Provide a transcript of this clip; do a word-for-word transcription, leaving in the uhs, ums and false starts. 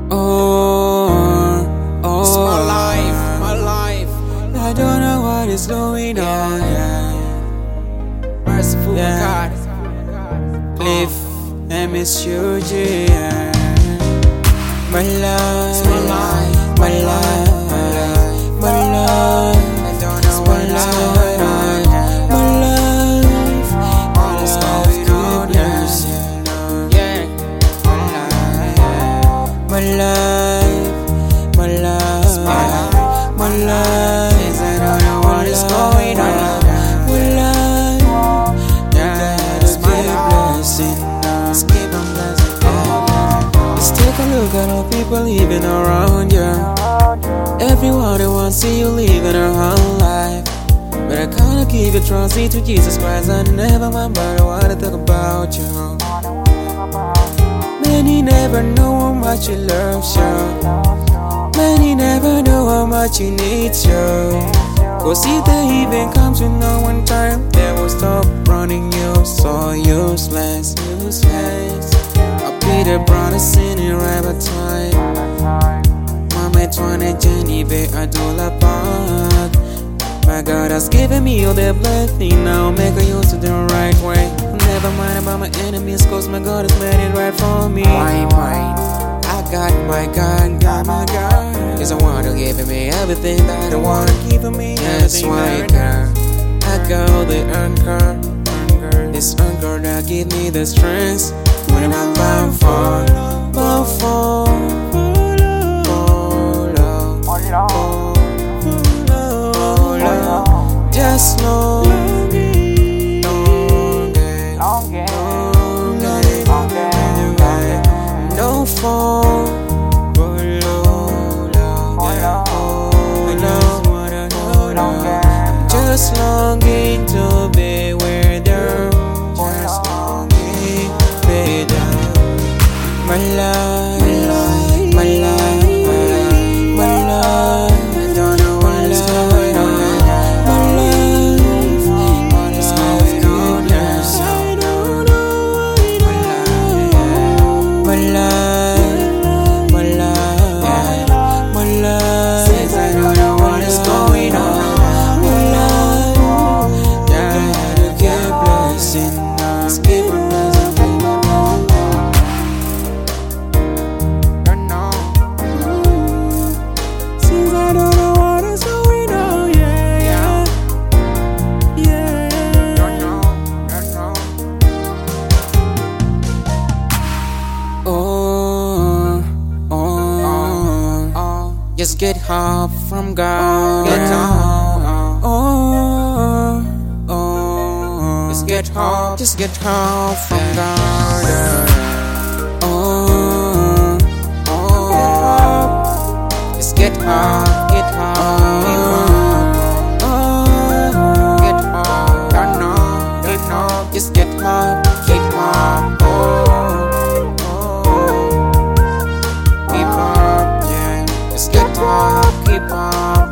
Oh, oh, it's my life, my life. I don't know what is going on. Yeah, Merciful yeah. God. Cliff M S U G. Yeah. My life, It's my life, my life, my life. I don't know what is going on. My life, All is going on, yeah. Yeah. my life, my life, My life, my life. Yes, I don't know what is going on. My life, Yeah, it's my life. blessing. Let's keep on blessing. Just take a look at all people living around you. Everyone who wants to see you living a whole life. But I can't give you trust into Jesus Christ. I never mind but I wanna talk about you. Many never know how much you love you. Many never know how much you need you. Cause if they even come to know one time, they will stop running you. So useless, useless. I be the brother sinning right by time. Mama twenty Jenny be a dollar part. My God has given me all the blessing. Now make a use of the right way. Never mind about my enemies, cause my God has made it right for me. Why mine? I got my God, got my God. Cause I want to give me everything that I want to give me. That's why God, I got the anchor. This anchor that give me the strength when I'm bound for, bound for, follow, follow, follow. Just know, no fall. Just longing to be where they're. Just longing to be there. My life, my life, my life. I don't know what is going on. My life, All is going on, yeah. my life, my life, my life. Since I don't know what is going on. Let's keep on blessing. Don't know. Since I don't know what is going on, yeah, yeah, yeah. Don't know. Don't know. Oh, oh, Oh, just get help from God. get on. Oh, oh, Just get help. just get help from God. Oh, Oh, just get help. Get help. oh, Get help. Don't know. Don't know. just get help. Get help. Oh, oh. Keep up, yeah. Just get help. Keep up.